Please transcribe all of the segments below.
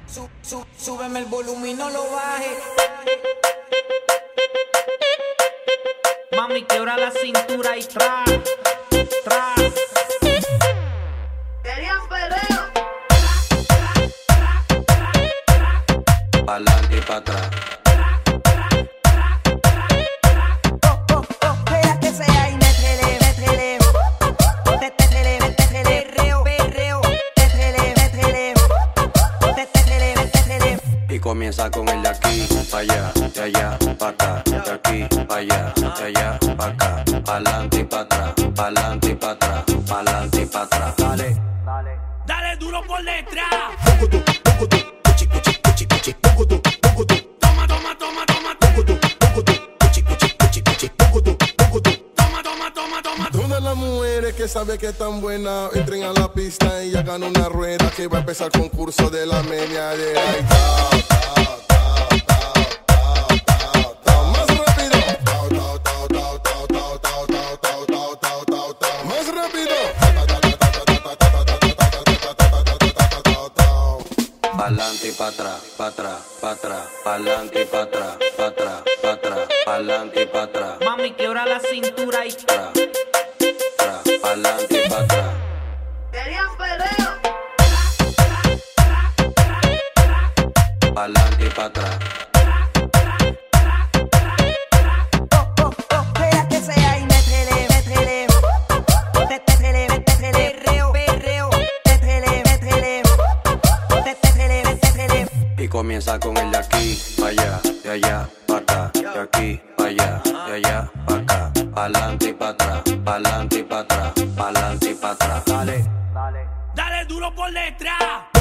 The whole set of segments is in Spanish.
Súbeme el volumen y no lo bajes. Mami, quiebra la cintura y tras. Querían perreo. Pa'lante y pa' atrás. Espera que sea y métele. Y comienza con el de aquí, pa' allá, de allá, pa' acá, de aquí, pa' allá, de allá, pa' acá, pa'lante y pa' atrás, pa'lante y pa' atrás, pa'lante y pa' atrás. Dale. Dale duro por detrás. Todas las mujeres que saben que están buenas entren a la pista y hagan una rueda que va a empezar el concurso de la meneadera. Y más rápido. Más rápido. Pa'lante y pa' atrás, pa' atrás, pa' atrás, pa'lante y pa' atrás, pa' atrás, pa' atrás, pa'lante y pa' atrás. Mami, quiebra la cintura y Tra, pa'lante y pa' atrás. Querían perreo. Pa'lante y pa' atrás. Espera que sea y métele. Y comienza con el de aquí, pa' allá, de allá, pa' acá, de aquí, pa' allá, de allá, pa' acá, pa'lante y pa' atrás, pa'lante y pa' atrás, pa'lante y pa' atrás. Dale. dale duro por detrás.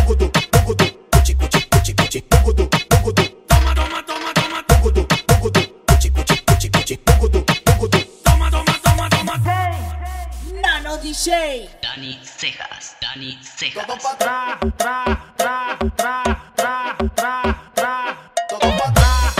Toma. Nano DJ. Dani Cejas. Tra.